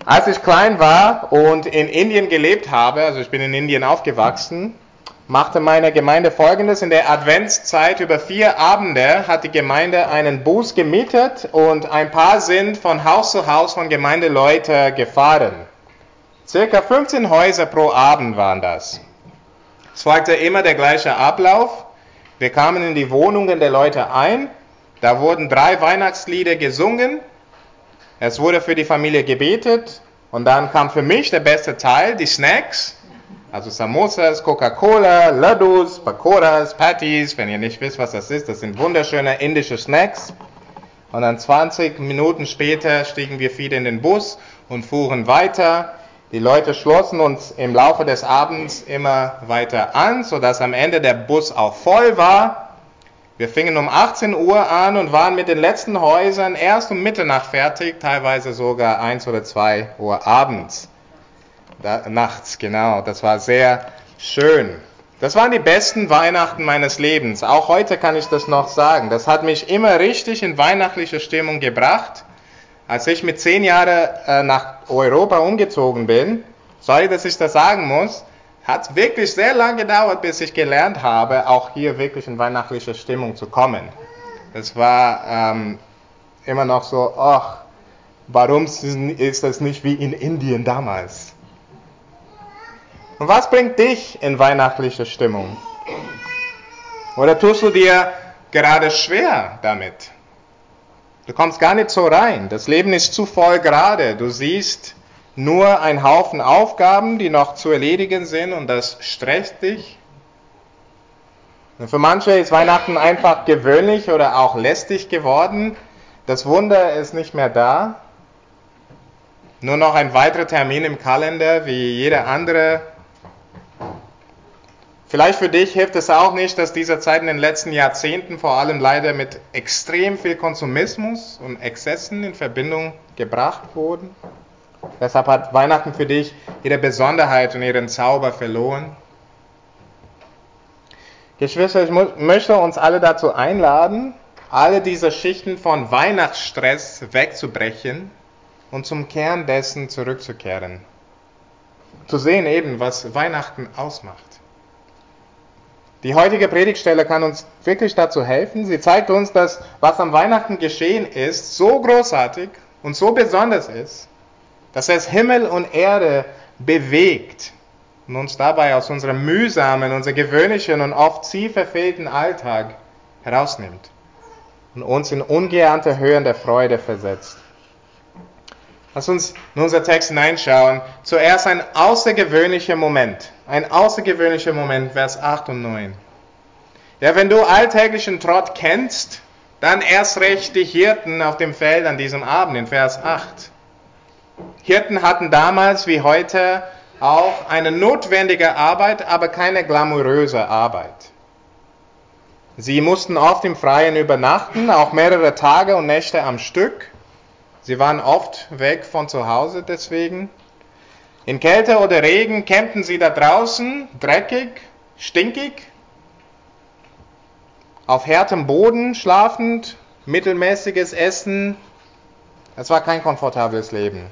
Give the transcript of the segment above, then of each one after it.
Als ich klein war und in Indien gelebt habe, also ich bin in Indien aufgewachsen, machte meine Gemeinde Folgendes: In der Adventszeit über 4 Abende hat die Gemeinde einen Bus gemietet und ein paar sind von Haus zu Haus von Gemeindeleuten gefahren. Circa 15 Häuser pro Abend waren das. Es folgte immer der gleiche Ablauf. Wir kamen in die Wohnungen der Leute ein, da wurden 3 Weihnachtslieder gesungen, es wurde für die Familie gebetet und dann kam für mich der beste Teil, die Snacks, also Samosas, Coca-Cola, Laddus, Pakoras, Patties. Wenn ihr nicht wisst, was das sind wunderschöne indische Snacks. Und dann 20 Minuten später stiegen wir wieder in den Bus und fuhren weiter. Die Leute schlossen uns im Laufe des Abends immer weiter an, sodass am Ende der Bus auch voll war. Wir fingen um 18 Uhr an und waren mit den letzten Häusern erst um Mitternacht fertig, teilweise sogar 1 oder 2 Uhr abends. Nachts, genau. Das war sehr schön. Das waren die besten Weihnachten meines Lebens. Auch heute kann ich das noch sagen. Das hat mich immer richtig in weihnachtliche Stimmung gebracht. Als ich mit 10 Jahren nach Europa umgezogen bin, sorry, dass ich das sagen muss, hat es wirklich sehr lange gedauert, bis ich gelernt habe, auch hier wirklich in weihnachtliche Stimmung zu kommen. Das war immer noch so, ach, warum ist das nicht wie in Indien damals? Und was bringt dich in weihnachtliche Stimmung? Oder tust du dir gerade schwer damit? Du kommst gar nicht so rein. Das Leben ist zu voll gerade. Du siehst nur einen Haufen Aufgaben, die noch zu erledigen sind, und das stresst dich. Und für manche ist Weihnachten einfach gewöhnlich oder auch lästig geworden. Das Wunder ist nicht mehr da. Nur noch ein weiterer Termin im Kalender wie jeder andere. Vielleicht für dich hilft es auch nicht, dass diese Zeit in den letzten Jahrzehnten vor allem leider mit extrem viel Konsumismus und Exzessen in Verbindung gebracht wurden. Deshalb hat Weihnachten für dich ihre Besonderheit und ihren Zauber verloren. Geschwister, ich möchte uns alle dazu einladen, alle diese Schichten von Weihnachtsstress wegzubrechen und zum Kern dessen zurückzukehren. Zu sehen eben, was Weihnachten ausmacht. Die heutige Predigtstelle kann uns wirklich dazu helfen. Sie zeigt uns, dass was am Weihnachten geschehen ist, so großartig und so besonders ist, dass es Himmel und Erde bewegt und uns dabei aus unserem mühsamen, unserem gewöhnlichen und oft zielverfehlten Alltag herausnimmt und uns in ungeahnte Höhen der Freude versetzt. Lass uns in unser Text hineinschauen. Zuerst ein außergewöhnlicher Moment, Vers 8 und 9. Ja, wenn du alltäglichen Trott kennst, dann erst recht die Hirten auf dem Feld an diesem Abend in Vers 8. Hirten hatten damals wie heute auch eine notwendige Arbeit, aber keine glamouröse Arbeit. Sie mussten oft im Freien übernachten, auch mehrere Tage und Nächte am Stück. Sie waren oft weg von zu Hause deswegen. In Kälte oder Regen campten sie da draußen, dreckig, stinkig, auf härtem Boden schlafend, mittelmäßiges Essen. Es war kein komfortables Leben.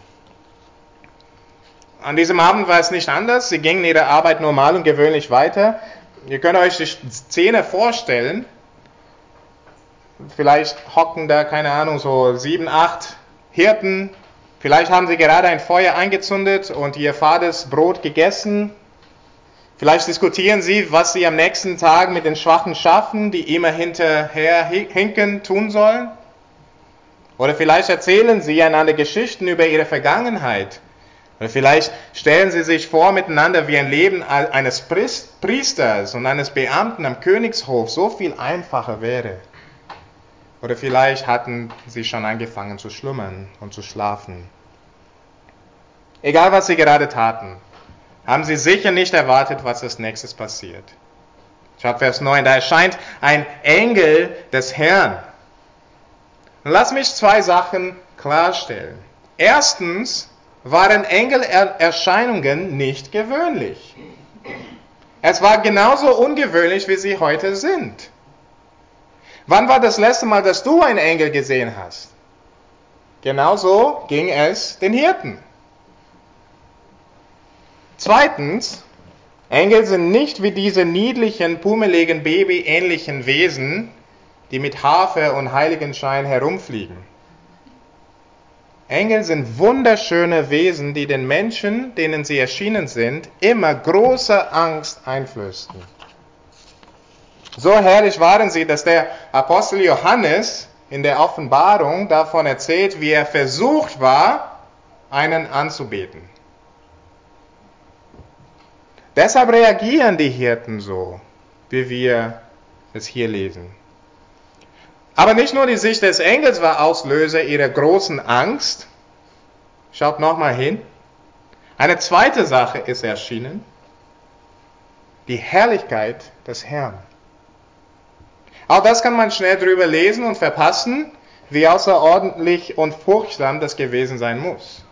An diesem Abend war es nicht anders. Sie gingen ihrer Arbeit normal und gewöhnlich weiter. Ihr könnt euch die Szene vorstellen. Vielleicht hocken da, keine Ahnung, so 7, 8 Hirten. Vielleicht haben sie gerade ein Feuer angezündet und ihr fades Brot gegessen. Vielleicht diskutieren sie, was sie am nächsten Tag mit den schwachen Schafen, die immer hinterher hinken, tun sollen. Oder vielleicht erzählen sie einander Geschichten über ihre Vergangenheit. Oder vielleicht stellen sie sich vor miteinander, wie ein Leben eines Priesters und eines Beamten am Königshof so viel einfacher wäre. Oder vielleicht hatten sie schon angefangen zu schlummern und zu schlafen. Egal, was sie gerade taten, haben sie sicher nicht erwartet, was als nächstes passiert. Schaut Vers 9, da erscheint ein Engel des Herrn. Und lass mich 2 Sachen klarstellen. Erstens waren Engelerscheinungen nicht gewöhnlich. Es war genauso ungewöhnlich, wie sie heute sind. Wann war das letzte Mal, dass du einen Engel gesehen hast? Genauso ging es den Hirten. Zweitens, Engel sind nicht wie diese niedlichen, pummeligen, babyähnlichen Wesen, die mit Harfe und Heiligenschein herumfliegen. Engel sind wunderschöne Wesen, die den Menschen, denen sie erschienen sind, immer große Angst einflößten. So herrlich waren sie, dass der Apostel Johannes in der Offenbarung davon erzählt, wie er versucht war, einen anzubeten. Deshalb reagieren die Hirten so, wie wir es hier lesen. Aber nicht nur die Sicht des Engels war Auslöser ihrer großen Angst. Schaut nochmal hin. Eine zweite Sache ist erschienen. Die Herrlichkeit des Herrn. Auch das kann man schnell drüber lesen und verpassen, wie außerordentlich und furchtsam das gewesen sein muss.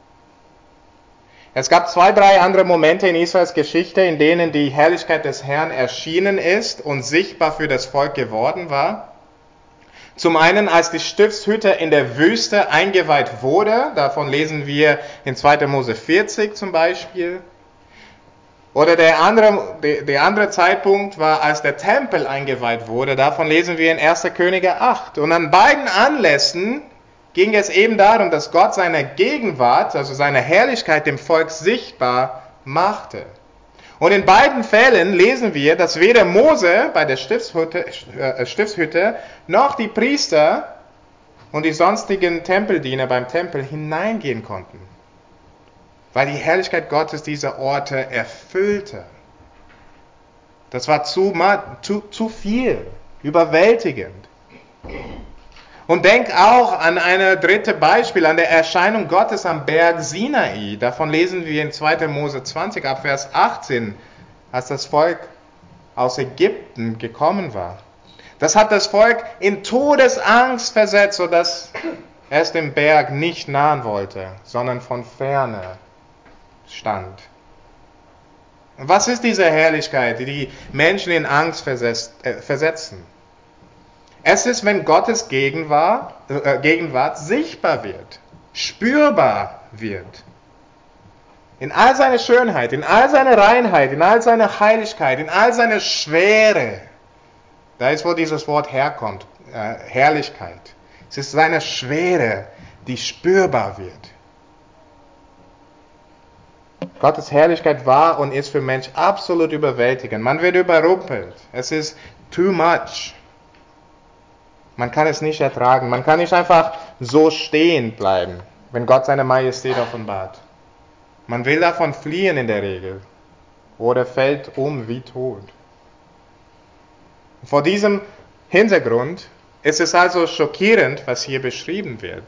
Es gab 2, 3 andere Momente in Israels Geschichte, in denen die Herrlichkeit des Herrn erschienen ist und sichtbar für das Volk geworden war. Zum einen, als die Stiftshütte in der Wüste eingeweiht wurde, davon lesen wir in 2. Mose 40 zum Beispiel. Oder der andere Zeitpunkt war, als der Tempel eingeweiht wurde, davon lesen wir in 1. Könige 8. Und an beiden Anlässen ging es eben darum, dass Gott seine Gegenwart, also seine Herrlichkeit dem Volk sichtbar machte. Und in beiden Fällen lesen wir, dass weder Mose bei der Stiftshütte noch die Priester und die sonstigen Tempeldiener beim Tempel hineingehen konnten, weil die Herrlichkeit Gottes diese Orte erfüllte. Das war zu viel, überwältigend. Und denk auch an ein drittes Beispiel, an der Erscheinung Gottes am Berg Sinai. Davon lesen wir in 2. Mose 20 ab Vers 18, als das Volk aus Ägypten gekommen war. Das hat das Volk in Todesangst versetzt, sodass es dem Berg nicht nahen wollte, sondern von ferne stand. Und was ist diese Herrlichkeit, die die Menschen in Angst versetzen? Es ist, wenn Gottes Gegenwart sichtbar wird, spürbar wird. In all seiner Schönheit, in all seiner Reinheit, in all seiner Heiligkeit, in all seiner Schwere. Da ist, wo dieses Wort herkommt, Herrlichkeit. Es ist seine Schwere, die spürbar wird. Gottes Herrlichkeit war und ist für Mensch absolut überwältigend. Man wird überrumpelt. Es ist too much. Man kann es nicht ertragen. Man kann nicht einfach so stehen bleiben, wenn Gott seine Majestät offenbart. Man will davon fliehen in der Regel oder fällt um wie tot. Vor diesem Hintergrund ist es also schockierend, was hier beschrieben wird.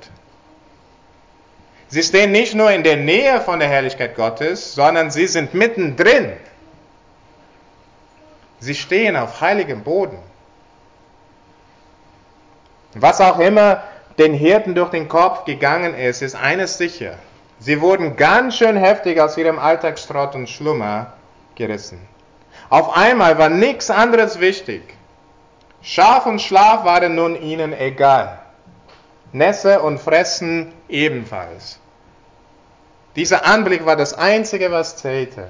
Sie stehen nicht nur in der Nähe von der Herrlichkeit Gottes, sondern sie sind mittendrin. Sie stehen auf heiligem Boden. Was auch immer den Hirten durch den Kopf gegangen ist, ist eines sicher. Sie wurden ganz schön heftig aus ihrem Alltagstrott und Schlummer gerissen. Auf einmal war nichts anderes wichtig. Schaf und Schlaf waren nun ihnen egal. Nässe und Fressen ebenfalls. Dieser Anblick war das Einzige, was zählte.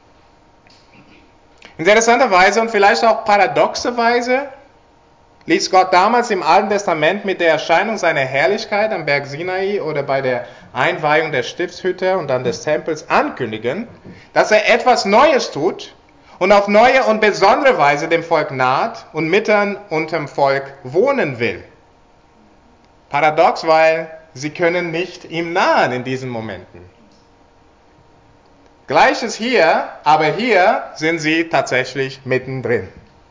Interessanterweise und vielleicht auch paradoxerweise ließ Gott damals im Alten Testament mit der Erscheinung seiner Herrlichkeit am Berg Sinai oder bei der Einweihung der Stiftshütte und dann des Tempels ankündigen, dass er etwas Neues tut und auf neue und besondere Weise dem Volk naht und mitten unterm Volk wohnen will. Paradox, weil sie können nicht ihm nahen in diesen Momenten. Gleiches hier, aber hier sind sie tatsächlich mittendrin.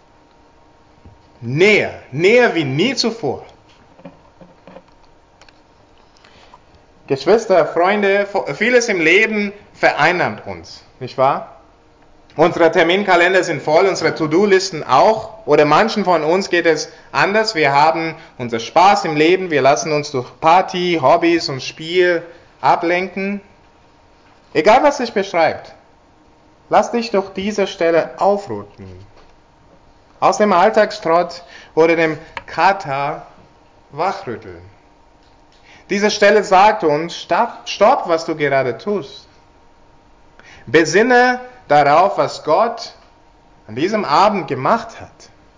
Näher wie nie zuvor. Geschwister, Freunde, vieles im Leben vereinnahmt uns, nicht wahr? Unsere Terminkalender sind voll, unsere To-Do-Listen auch. Oder manchen von uns geht es anders. Wir haben unser Spaß im Leben, wir lassen uns durch Party, Hobbys und Spiel ablenken. Egal was sich beschreibt, lass dich durch diese Stelle aufrütteln. Aus dem Alltagstrott oder dem Kater wachrütteln. Diese Stelle sagt uns, stopp, was du gerade tust. Besinne darauf, was Gott an diesem Abend gemacht hat.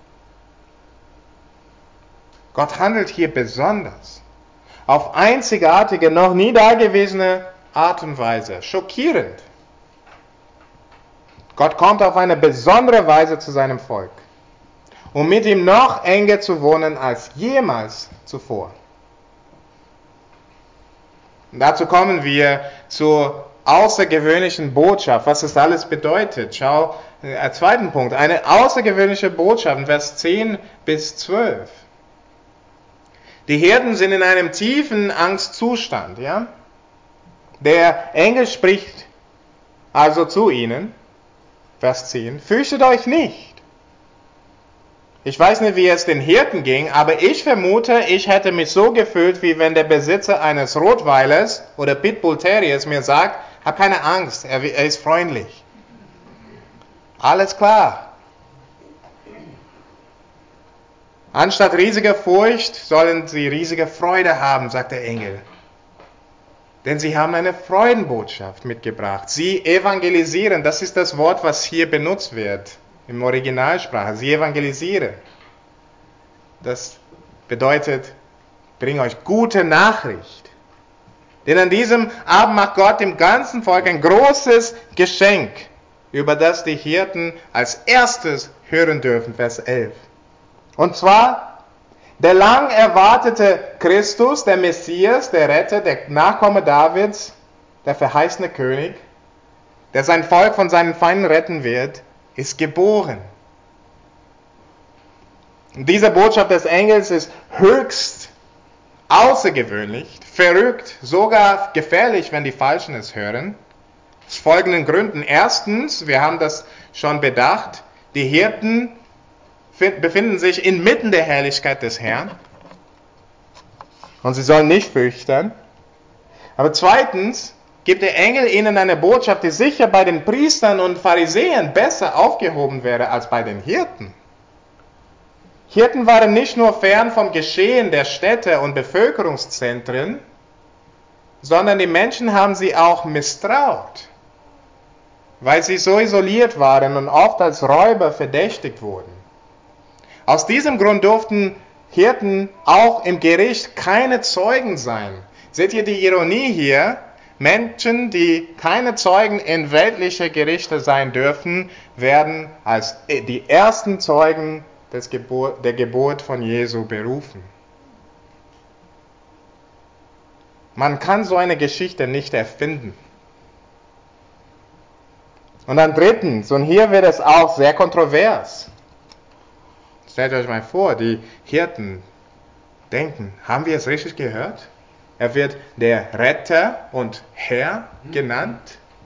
Gott handelt hier besonders, auf einzigartige, noch nie dagewesene Art und Weise, schockierend. Gott kommt auf eine besondere Weise zu seinem Volk, um mit ihm noch enger zu wohnen als jemals zuvor. Und dazu kommen wir zur außergewöhnlichen Botschaft, was das alles bedeutet. Schau, zweiten Punkt, eine außergewöhnliche Botschaft, Vers 10 bis 12. Die Hirten sind in einem tiefen Angstzustand. Ja? Der Engel spricht also zu ihnen, Vers 10, fürchtet euch nicht. Ich weiß nicht, wie es den Hirten ging, aber ich vermute, ich hätte mich so gefühlt, wie wenn der Besitzer eines Rottweilers oder Pitbull Terriers mir sagt, hab keine Angst, er ist freundlich. Alles klar. Anstatt riesiger Furcht sollen sie riesige Freude haben, sagt der Engel. Denn sie haben eine Freudenbotschaft mitgebracht. Sie evangelisieren, das ist das Wort, was hier benutzt wird im Originalsprache. Sie evangelisieren. Das bedeutet, bring euch gute Nachricht. Denn an diesem Abend macht Gott dem ganzen Volk ein großes Geschenk, über das die Hirten als erstes hören dürfen, Vers 11. Und zwar der lang erwartete Christus, der Messias, der Retter, der Nachkomme Davids, der verheißene König, der sein Volk von seinen Feinden retten wird, ist geboren. Und diese Botschaft des Engels ist höchst außergewöhnlich, verrückt, sogar gefährlich, wenn die Falschen es hören. Aus folgenden Gründen. Erstens, wir haben das schon bedacht, die Hirten befinden sich inmitten der Herrlichkeit des Herrn und sie sollen nicht fürchten. Aber zweitens gibt der Engel ihnen eine Botschaft, die sicher bei den Priestern und Pharisäern besser aufgehoben wäre als bei den Hirten. Hirten waren nicht nur fern vom Geschehen der Städte und Bevölkerungszentren, sondern die Menschen haben sie auch misstraut, weil sie so isoliert waren und oft als Räuber verdächtigt wurden. Aus diesem Grund durften Hirten auch im Gericht keine Zeugen sein. Seht ihr die Ironie hier? Menschen, die keine Zeugen in weltliche Gerichte sein dürfen, werden als die ersten Zeugen der Geburt von Jesu berufen. Man kann so eine Geschichte nicht erfinden. Und dann drittens, und hier wird es auch sehr kontrovers. Stellt euch mal vor, die Hirten denken, haben wir es richtig gehört? Er wird der Retter und Herr genannt.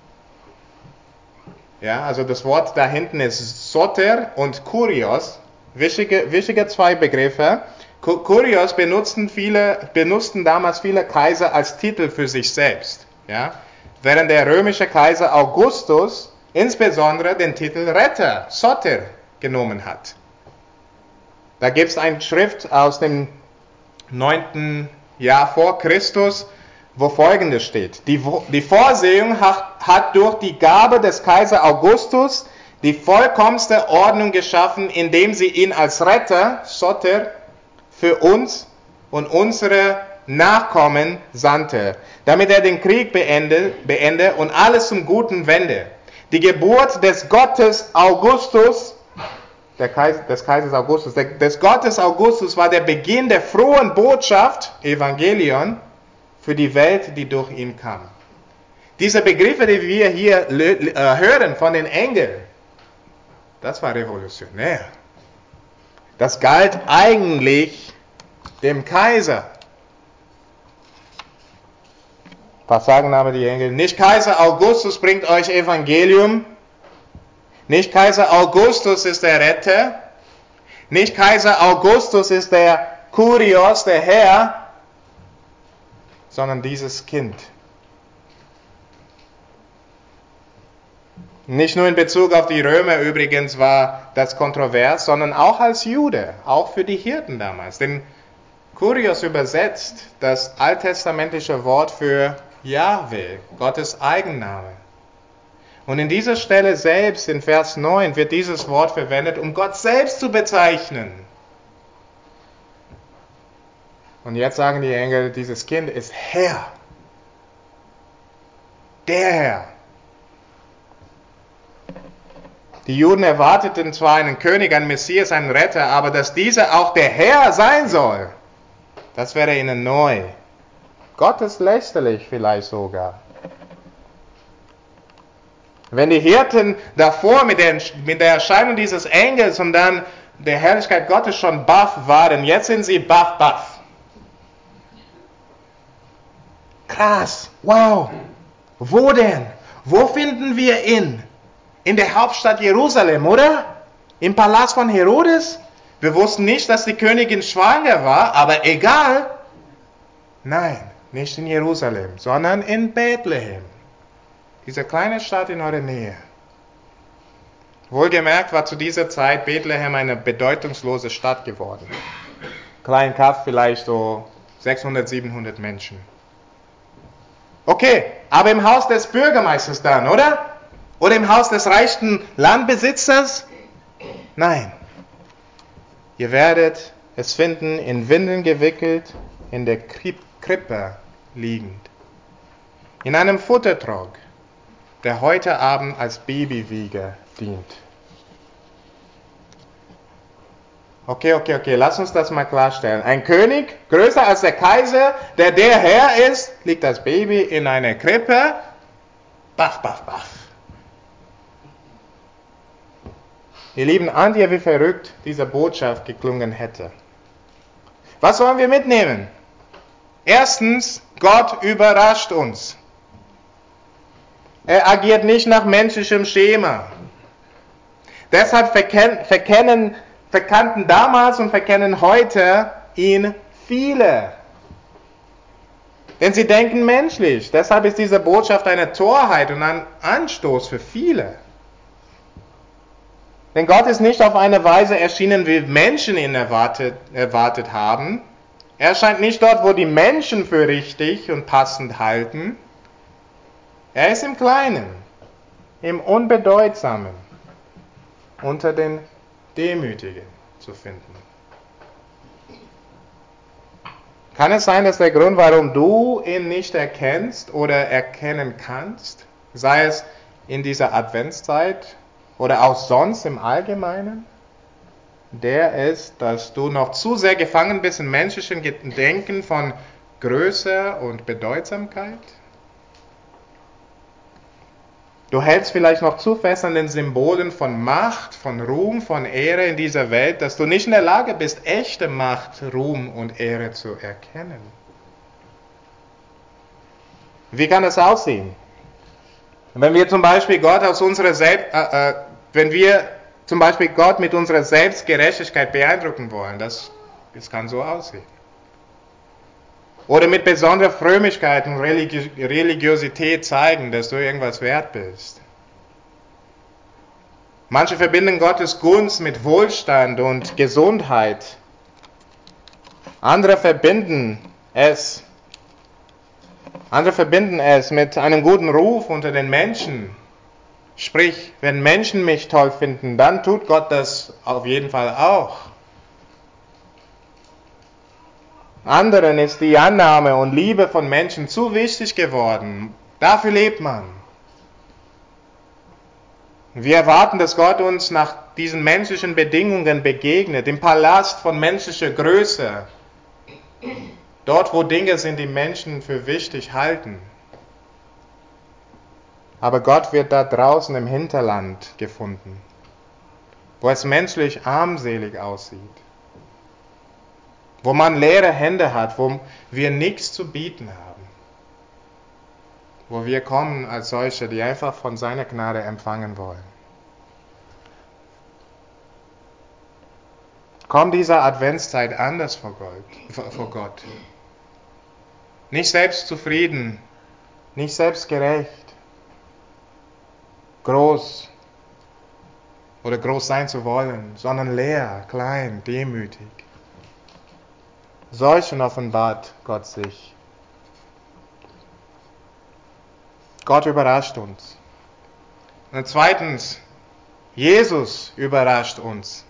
Ja, also das Wort da hinten ist Soter und Kurios. Wichtige zwei Begriffe. Kurios benutzten damals viele Kaiser als Titel für sich selbst. Ja? Während der römische Kaiser Augustus insbesondere den Titel Retter, Soter, genommen hat. Da gibt es eine Schrift aus dem 9. Jahr vor Christus, wo Folgendes steht. Die Vorsehung hat durch die Gabe des Kaiser Augustus die vollkommenste Ordnung geschaffen, indem sie ihn als Retter, Soter, für uns und unsere Nachkommen sandte, damit er den Krieg beende und alles zum Guten wende. Die Geburt des Gottes Augustus, des Kaisers Augustus, des Gottes Augustus war der Beginn der frohen Botschaft, Evangelion, für die Welt, die durch ihn kam. Diese Begriffe, die wir hier hören von den Engeln, das war revolutionär. Das galt eigentlich dem Kaiser. Was sagen aber die Engel? Nicht Kaiser Augustus bringt euch Evangelium. Nicht Kaiser Augustus ist der Retter. Nicht Kaiser Augustus ist der Kurios, der Herr, sondern dieses Kind. Nicht nur in Bezug auf die Römer übrigens war das kontrovers, sondern auch als Jude, auch für die Hirten damals. Denn Kurios übersetzt das alttestamentliche Wort für Jahwe, Gottes Eigenname. Und in dieser Stelle selbst, in Vers 9, wird dieses Wort verwendet, um Gott selbst zu bezeichnen. Und jetzt sagen die Engel, dieses Kind ist Herr. Der Herr. Die Juden erwarteten zwar einen König, einen Messias, einen Retter, aber dass dieser auch der Herr sein soll, das wäre ihnen neu. Gotteslästerlich vielleicht sogar. Wenn die Hirten davor mit der Erscheinung dieses Engels und dann der Herrlichkeit Gottes schon baff waren, jetzt sind sie baff. Krass, wow. Wo denn? Wo finden wir ihn? In der Hauptstadt Jerusalem, oder? Im Palast von Herodes? Wir wussten nicht, dass die Königin schwanger war, aber egal. Nein, nicht in Jerusalem, sondern in Bethlehem. Diese kleine Stadt in eurer Nähe. Wohlgemerkt war zu dieser Zeit Bethlehem eine bedeutungslose Stadt geworden. Klein Kaff vielleicht so 600, 700 Menschen. Okay, aber im Haus des Bürgermeisters dann, oder? Oder im Haus des reichsten Landbesitzers? Nein. Ihr werdet es finden, in Windeln gewickelt, in der Krippe liegend. In einem Futtertrog, der heute Abend als Babywiege dient. Okay, lass uns das mal klarstellen. Ein König, größer als der Kaiser, der Herr ist, liegt als Baby in einer Krippe. Baff. Ihr Lieben, ahnt ihr, wie verrückt diese Botschaft geklungen hätte? Was sollen wir mitnehmen? Erstens, Gott überrascht uns. Er agiert nicht nach menschlichem Schema. Deshalb verkannten damals und verkennen heute ihn viele. Denn sie denken menschlich. Deshalb ist diese Botschaft eine Torheit und ein Anstoß für viele. Denn Gott ist nicht auf eine Weise erschienen, wie Menschen ihn erwartet haben. Er erscheint nicht dort, wo die Menschen für richtig und passend halten. Er ist im Kleinen, im Unbedeutsamen, unter den Demütigen zu finden. Kann es sein, dass der Grund, warum du ihn nicht erkennst oder erkennen kannst, sei es in dieser Adventszeit oder auch sonst im Allgemeinen, der ist, dass du noch zu sehr gefangen bist im menschlichen Denken von Größe und Bedeutsamkeit? Du hältst vielleicht noch zu fest an den Symbolen von Macht, von Ruhm, von Ehre in dieser Welt, dass du nicht in der Lage bist, echte Macht, Ruhm und Ehre zu erkennen. Wie kann das aussehen? Wenn wir zum Beispiel Gott mit unserer Selbstgerechtigkeit beeindrucken wollen, das kann so aussehen. Oder mit besonderer Frömmigkeit und Religiosität zeigen, dass du irgendwas wert bist. Manche verbinden Gottes Gunst mit Wohlstand und Gesundheit. Andere verbinden es mit einem guten Ruf unter den Menschen. Sprich, wenn Menschen mich toll finden, dann tut Gott das auf jeden Fall auch. Anderen ist die Annahme und Liebe von Menschen zu wichtig geworden. Dafür lebt man. Wir erwarten, dass Gott uns nach diesen menschlichen Bedingungen begegnet, im Palast von menschlicher Größe. Dort, wo Dinge sind, die Menschen für wichtig halten. Aber Gott wird da draußen im Hinterland gefunden, wo es menschlich armselig aussieht. Wo man leere Hände hat, wo wir nichts zu bieten haben. Wo wir kommen als solche, die einfach von seiner Gnade empfangen wollen. Komm dieser Adventszeit anders vor Gott. Nicht selbstzufrieden, nicht selbstgerecht, groß oder groß sein zu wollen, sondern leer, klein, demütig. Solchen offenbart Gott sich. Gott überrascht uns. Und zweitens, Jesus überrascht uns.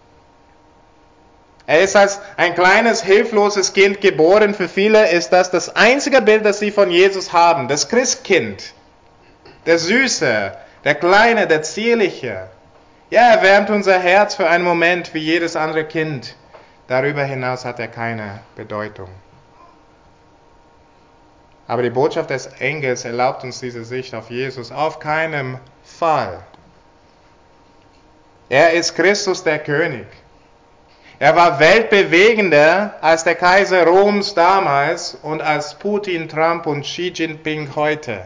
Er ist als ein kleines, hilfloses Kind geboren. Für viele ist das einzige Bild, das sie von Jesus haben. Das Christkind. Der Süße, der Kleine, der Zierliche. Ja, er wärmt unser Herz für einen Moment wie jedes andere Kind. Darüber hinaus hat er keine Bedeutung. Aber die Botschaft des Engels erlaubt uns diese Sicht auf Jesus auf keinen Fall. Er ist Christus der König. Er war weltbewegender als der Kaiser Roms damals und als Putin, Trump und Xi Jinping heute.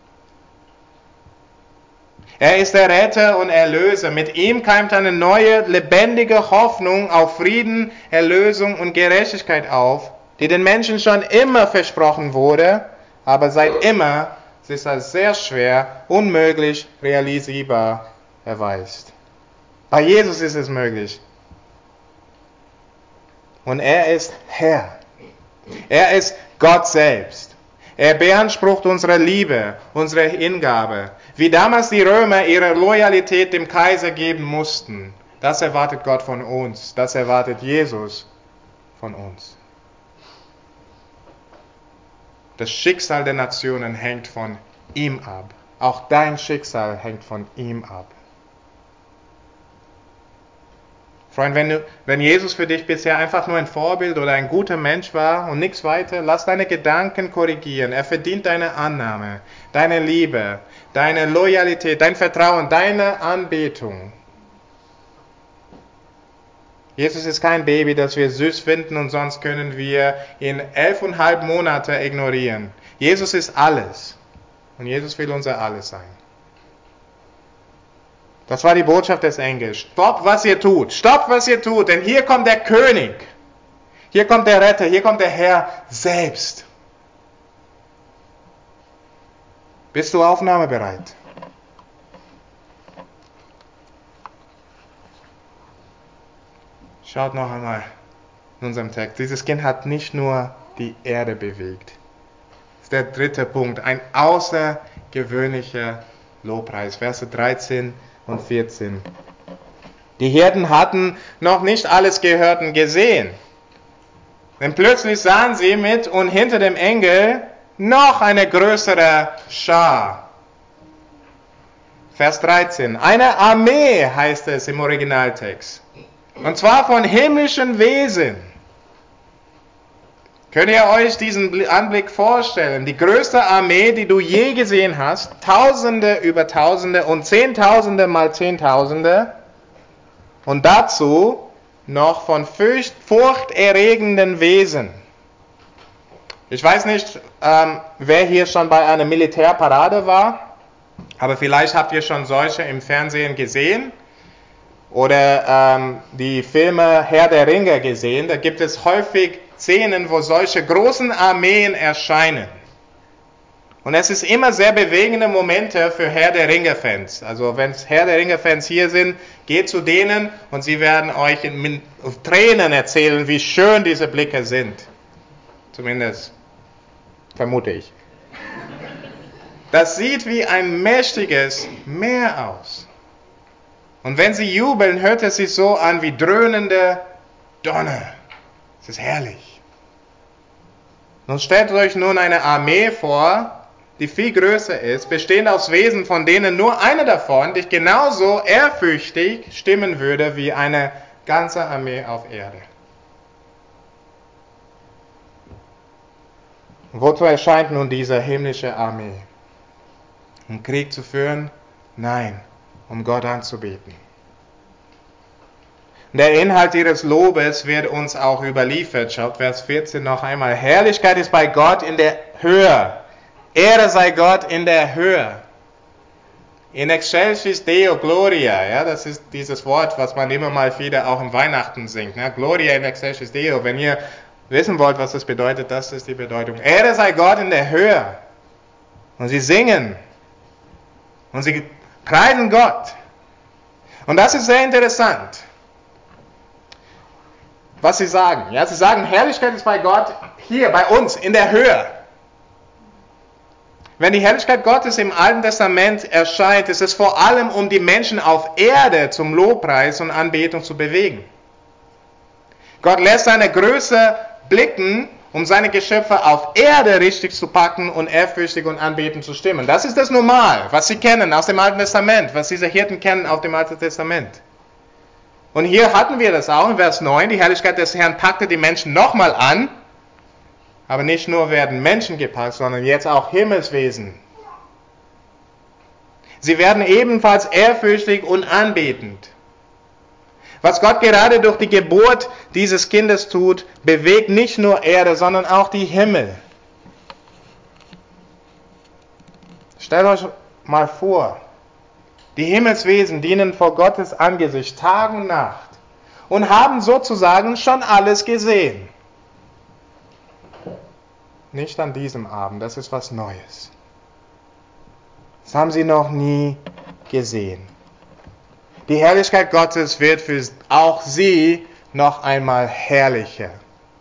Er ist der Retter und Erlöser. Mit ihm keimt eine neue, lebendige Hoffnung auf Frieden, Erlösung und Gerechtigkeit auf, die den Menschen schon immer versprochen wurde, aber seit immer sich als sehr schwer, unmöglich realisierbar erweist. Bei Jesus ist es möglich. Und er ist Herr. Er ist Gott selbst. Er beansprucht unsere Liebe, unsere Hingabe. Wie damals die Römer ihre Loyalität dem Kaiser geben mussten. Das erwartet Gott von uns. Das erwartet Jesus von uns. Das Schicksal der Nationen hängt von ihm ab. Auch dein Schicksal hängt von ihm ab. Freund, wenn Jesus für dich bisher einfach nur ein Vorbild oder ein guter Mensch war und nichts weiter, lass deine Gedanken korrigieren. Er verdient deine Annahme, deine Liebe, deine Loyalität, dein Vertrauen, deine Anbetung. Jesus ist kein Baby, das wir süß finden und sonst können wir ihn 11,5 Monate ignorieren. Jesus ist alles und Jesus will unser Alles sein. Das war die Botschaft des Engels. Stopp, was ihr tut. Stopp, was ihr tut. Denn hier kommt der König. Hier kommt der Retter. Hier kommt der Herr selbst. Bist du aufnahmebereit? Schaut noch einmal in unserem Text. Dieses Kind hat nicht nur die Erde bewegt. Das ist der dritte Punkt. Ein außergewöhnlicher Lobpreis. Verse 13 und 14. Die Hirten hatten noch nicht alles gehört und gesehen. Denn plötzlich sahen sie mit und hinter dem Engel noch eine größere Schar. Vers 13. Eine Armee heißt es im Originaltext. Und zwar von himmlischen Wesen. Könnt ihr euch diesen Anblick vorstellen? Die größte Armee, die du je gesehen hast, Tausende über Tausende und Zehntausende mal Zehntausende und dazu noch von furchterregenden Wesen. Ich weiß nicht, wer hier schon bei einer Militärparade war, aber vielleicht habt ihr schon solche im Fernsehen gesehen oder die Filme Herr der Ringe gesehen. Da gibt es häufig Szenen, wo solche großen Armeen erscheinen. Und es ist immer sehr bewegende Momente für Herr der Ringe-Fans. Also wenn Herr der Ringe-Fans hier sind, geht zu denen und sie werden euch in Tränen erzählen, wie schön diese Blicke sind. Zumindest vermute ich. Das sieht wie ein mächtiges Meer aus. Und wenn sie jubeln, hört es sich so an wie dröhnende Donner. Es ist herrlich. Nun stellt euch nun eine Armee vor, die viel größer ist, bestehend aus Wesen, von denen nur einer davon dich genauso ehrfürchtig stimmen würde wie eine ganze Armee auf Erde. Wozu erscheint nun diese himmlische Armee? Um Krieg zu führen? Nein, um Gott anzubeten. Der Inhalt ihres Lobes wird uns auch überliefert. Schaut Vers 14 noch einmal. Herrlichkeit ist bei Gott in der Höhe. Ehre sei Gott in der Höhe. In excelsis Deo Gloria. Ja, das ist dieses Wort, was man immer mal wieder auch im Weihnachten singt. Ne? Gloria in excelsis Deo. Wenn ihr wissen wollt, was das bedeutet, das ist die Bedeutung. Ehre sei Gott in der Höhe. Und sie singen. Und sie preisen Gott. Und das ist sehr interessant, was sie sagen. Ja, sie sagen, Herrlichkeit ist bei Gott hier, bei uns, in der Höhe. Wenn die Herrlichkeit Gottes im Alten Testament erscheint, ist es vor allem, um die Menschen auf Erde zum Lobpreis und Anbetung zu bewegen. Gott lässt seine Größe blicken, um seine Geschöpfe auf Erde richtig zu packen und ehrfürchtig und anbetend zu stimmen. Das ist das Normal, was sie kennen aus dem Alten Testament, was diese Hirten kennen aus dem Alten Testament. Und hier hatten wir das auch in Vers 9, die Herrlichkeit des Herrn packte die Menschen nochmal an, aber nicht nur werden Menschen gepackt, sondern jetzt auch Himmelswesen. Sie werden ebenfalls ehrfürchtig und anbetend. Was Gott gerade durch die Geburt dieses Kindes tut, bewegt nicht nur Erde, sondern auch die Himmel. Stellt euch mal vor, die Himmelswesen dienen vor Gottes Angesicht Tag und Nacht und haben sozusagen schon alles gesehen. Nicht an diesem Abend, das ist was Neues. Das haben sie noch nie gesehen. Die Herrlichkeit Gottes wird für auch sie noch einmal herrlicher.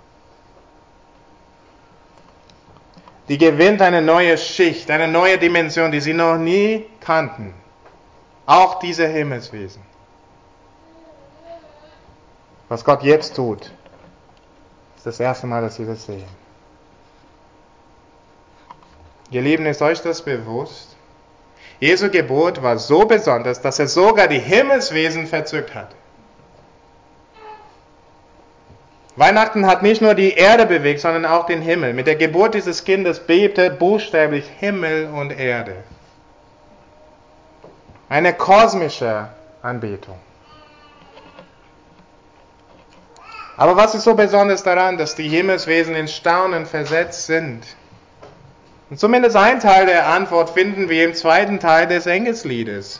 Die gewinnt eine neue Schicht, eine neue Dimension, die sie noch nie kannten. Auch diese Himmelswesen. Was Gott jetzt tut, ist das erste Mal, dass sie das sehen. Ihr Lieben, ist euch das bewusst? Jesu Geburt war so besonders, dass er sogar die Himmelswesen verzückt hat. Weihnachten hat nicht nur die Erde bewegt, sondern auch den Himmel. Mit der Geburt dieses Kindes bebte buchstäblich Himmel und Erde. Eine kosmische Anbetung. Aber was ist so besonders daran, dass die Himmelswesen in Staunen versetzt sind? Und zumindest ein Teil der Antwort finden wir im zweiten Teil des Engelsliedes.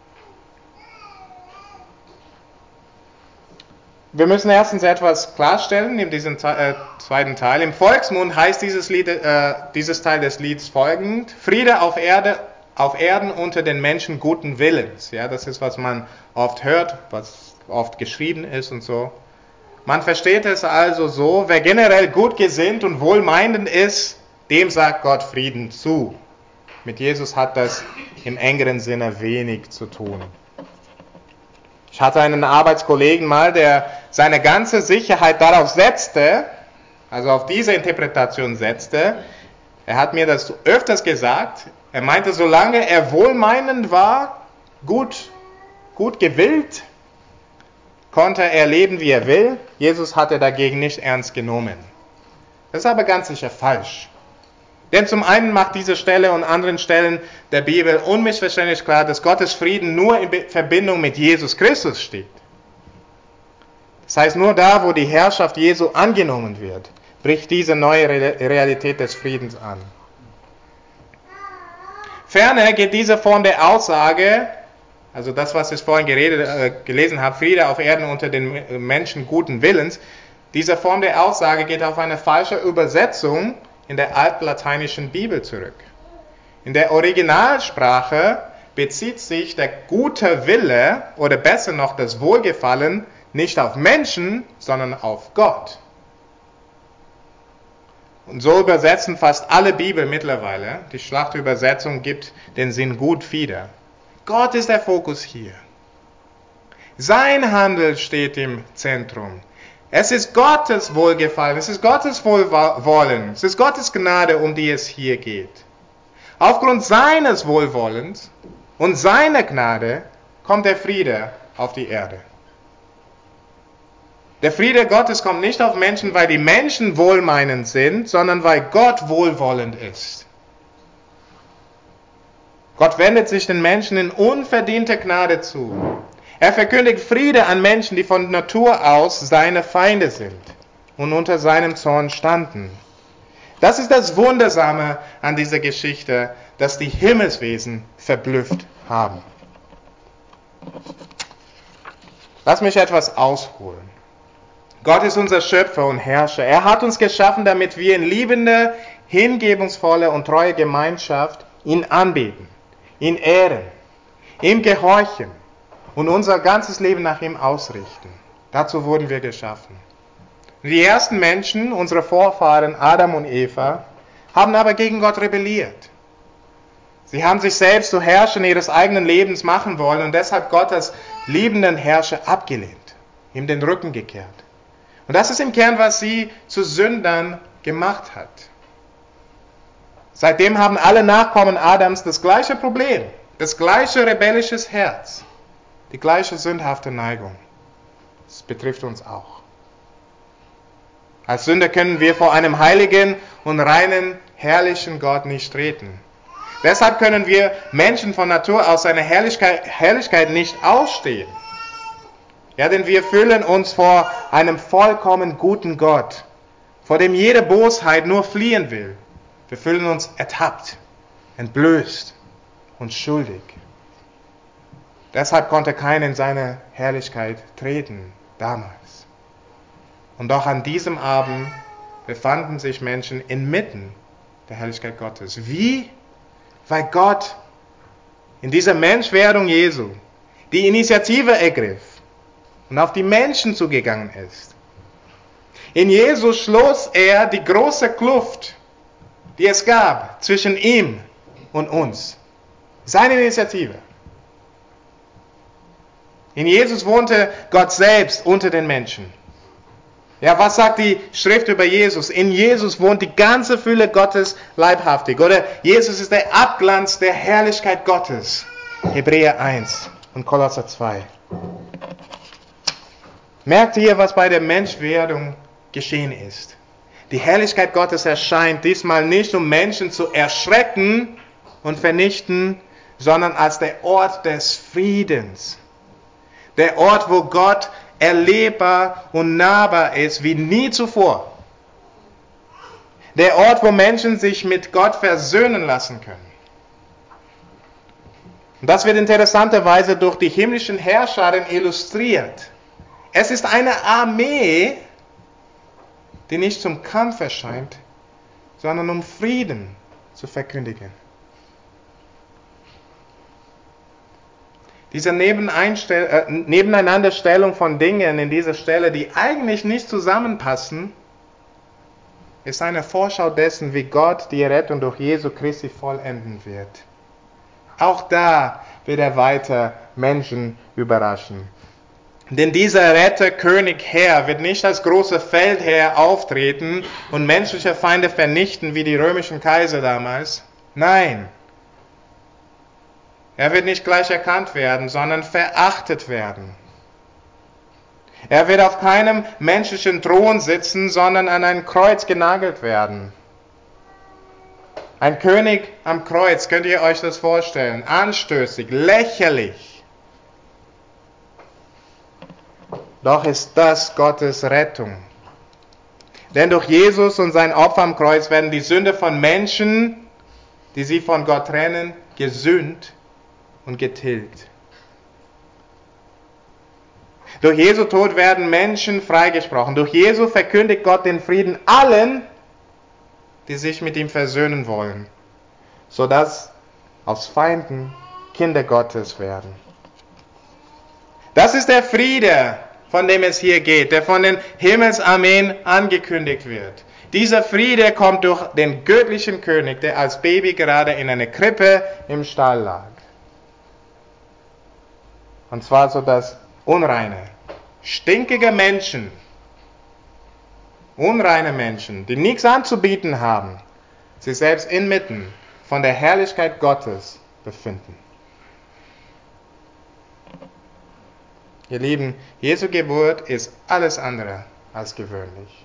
Wir müssen erstens etwas klarstellen in diesem zweiten Teil. Im Volksmund heißt dieses Teil des Lieds folgend: Friede auf Erden unter den Menschen guten Willens. Ja, das ist, was man oft hört, was oft geschrieben ist und so. Man versteht es also so, wer generell gut gesinnt und wohlmeinend ist, dem sagt Gott Frieden zu. Mit Jesus hat das im engeren Sinne wenig zu tun. Ich hatte einen Arbeitskollegen mal, der seine ganze Sicherheit darauf setzte, also auf diese Interpretation setzte. Er hat mir das öfters gesagt. Er meinte, solange er wohlmeinend war, gut gewillt, konnte er leben, wie er will. Jesus hat er dagegen nicht ernst genommen. Das ist aber ganz sicher falsch. Denn zum einen macht diese Stelle und anderen Stellen der Bibel unmissverständlich klar, dass Gottes Frieden nur in Verbindung mit Jesus Christus steht. Das heißt, nur da, wo die Herrschaft Jesu angenommen wird, bricht diese neue Realität des Friedens an. Ferner geht diese Form der Aussage, also das, was ich vorhin gelesen habe, Friede auf Erden unter den Menschen guten Willens, diese Form der Aussage geht auf eine falsche Übersetzung in der altlateinischen Bibel zurück. In der Originalsprache bezieht sich der gute Wille oder besser noch das Wohlgefallen nicht auf Menschen, sondern auf Gott. Und so übersetzen fast alle Bibel mittlerweile. Die Schlachtübersetzung gibt den Sinn gut wieder. Gott ist der Fokus hier. Sein Handeln steht im Zentrum. Es ist Gottes Wohlgefallen, es ist Gottes Wohlwollen, es ist Gottes Gnade, um die es hier geht. Aufgrund seines Wohlwollens und seiner Gnade kommt der Friede auf die Erde. Der Friede Gottes kommt nicht auf Menschen, weil die Menschen wohlmeinend sind, sondern weil Gott wohlwollend ist. Gott wendet sich den Menschen in unverdienter Gnade zu. Er verkündigt Friede an Menschen, die von Natur aus seine Feinde sind und unter seinem Zorn standen. Das ist das Wundersame an dieser Geschichte, das die Himmelswesen verblüfft haben. Lass mich etwas ausholen. Gott ist unser Schöpfer und Herrscher. Er hat uns geschaffen, damit wir in liebender, hingebungsvoller und treuer Gemeinschaft ihn anbeten, ihn ehren, ihm gehorchen und unser ganzes Leben nach ihm ausrichten. Dazu wurden wir geschaffen. Die ersten Menschen, unsere Vorfahren Adam und Eva, haben aber gegen Gott rebelliert. Sie haben sich selbst zu Herrschern ihres eigenen Lebens machen wollen und deshalb Gott als liebenden Herrscher abgelehnt, ihm den Rücken gekehrt. Und das ist im Kern, was sie zu Sündern gemacht hat. Seitdem haben alle Nachkommen Adams das gleiche Problem, das gleiche rebellisches Herz, die gleiche sündhafte Neigung. Das betrifft uns auch. Als Sünder können wir vor einem heiligen und reinen, herrlichen Gott nicht treten. Deshalb können wir Menschen von Natur aus seine Herrlichkeit nicht ausstehen. Ja, denn wir fühlen uns vor einem vollkommen guten Gott, vor dem jede Bosheit nur fliehen will. Wir fühlen uns ertappt, entblößt und schuldig. Deshalb konnte keiner in seine Herrlichkeit treten, damals. Und doch an diesem Abend befanden sich Menschen inmitten der Herrlichkeit Gottes. Wie? Weil Gott in dieser Menschwerdung Jesu die Initiative ergriff und auf die Menschen zugegangen ist. In Jesus schloss er die große Kluft, die es gab zwischen ihm und uns. Seine Initiative. In Jesus wohnte Gott selbst unter den Menschen. Ja, was sagt die Schrift über Jesus? In Jesus wohnt die ganze Fülle Gottes leibhaftig. Oder Jesus ist der Abglanz der Herrlichkeit Gottes. Hebräer 1 und Kolosser 2. Merkt ihr, was bei der Menschwerdung geschehen ist? Die Herrlichkeit Gottes erscheint diesmal nicht, um Menschen zu erschrecken und vernichten, sondern als der Ort des Friedens. Der Ort, wo Gott erlebbar und nahbar ist wie nie zuvor. Der Ort, wo Menschen sich mit Gott versöhnen lassen können. Und das wird interessanterweise durch die himmlischen Herrscharen illustriert. Es ist eine Armee, die nicht zum Kampf erscheint, sondern um Frieden zu verkündigen. Diese Nebeneinanderstellung von Dingen in dieser Stelle, die eigentlich nicht zusammenpassen, ist eine Vorschau dessen, wie Gott die Rettung durch Jesu Christi vollenden wird. Auch da wird er weiter Menschen überraschen. Denn dieser Retter, König, Herr wird nicht als großer Feldherr auftreten und menschliche Feinde vernichten wie die römischen Kaiser damals. Nein. Er wird nicht gleich erkannt werden, sondern verachtet werden. Er wird auf keinem menschlichen Thron sitzen, sondern an ein Kreuz genagelt werden. Ein König am Kreuz, könnt ihr euch das vorstellen? Anstößig, lächerlich. Doch ist das Gottes Rettung. Denn durch Jesus und sein Opfer am Kreuz werden die Sünde von Menschen, die sie von Gott trennen, gesühnt und getilgt. Durch Jesu Tod werden Menschen freigesprochen. Durch Jesu verkündigt Gott den Frieden allen, die sich mit ihm versöhnen wollen, sodass aus Feinden Kinder Gottes werden. Das ist der Friede, von dem es hier geht, der von den Himmelsarmeen angekündigt wird. Dieser Friede kommt durch den göttlichen König, der als Baby gerade in einer Krippe im Stall lag. Und zwar so, dass unreine, stinkige Menschen, unreine Menschen, die nichts anzubieten haben, sich selbst inmitten von der Herrlichkeit Gottes befinden. Ihr Lieben, Jesu Geburt ist alles andere als gewöhnlich.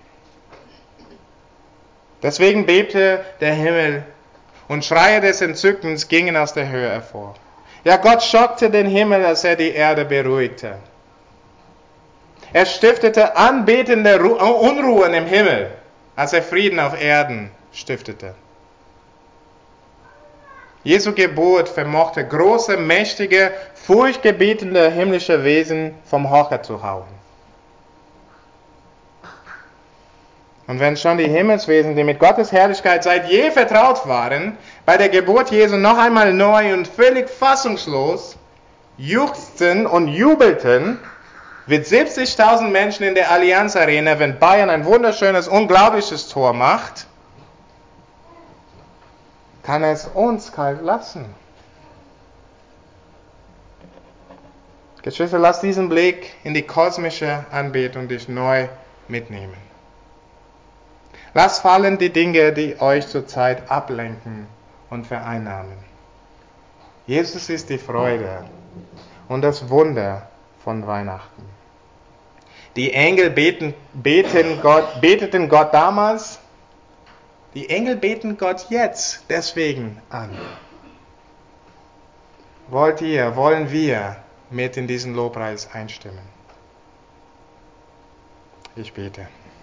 Deswegen bebte der Himmel und Schreie des Entzückens gingen aus der Höhe hervor. Ja, Gott schockte den Himmel, als er die Erde beruhigte. Er stiftete anbetende Unruhen im Himmel, als er Frieden auf Erden stiftete. Jesu Geburt vermochte große, mächtige, furchtgebietende himmlische Wesen vom Hocker zu hauen. Und wenn schon die Himmelswesen, die mit Gottes Herrlichkeit seit je vertraut waren, bei der Geburt Jesu noch einmal neu und völlig fassungslos juchzten und jubelten, wird 70.000 Menschen in der Allianz Arena, wenn Bayern ein wunderschönes, unglaubliches Tor macht, kann es uns kalt lassen. Geschwister, lasst diesen Blick in die kosmische Anbetung dich neu mitnehmen. Lasst fallen die Dinge, die euch zurzeit ablenken und vereinnahmen. Jesus ist die Freude und das Wunder von Weihnachten. Die Engel beteten Gott damals, die Engel beten Gott jetzt deswegen an. Wollen wir mit in diesen Lobpreis einstimmen? Ich bete.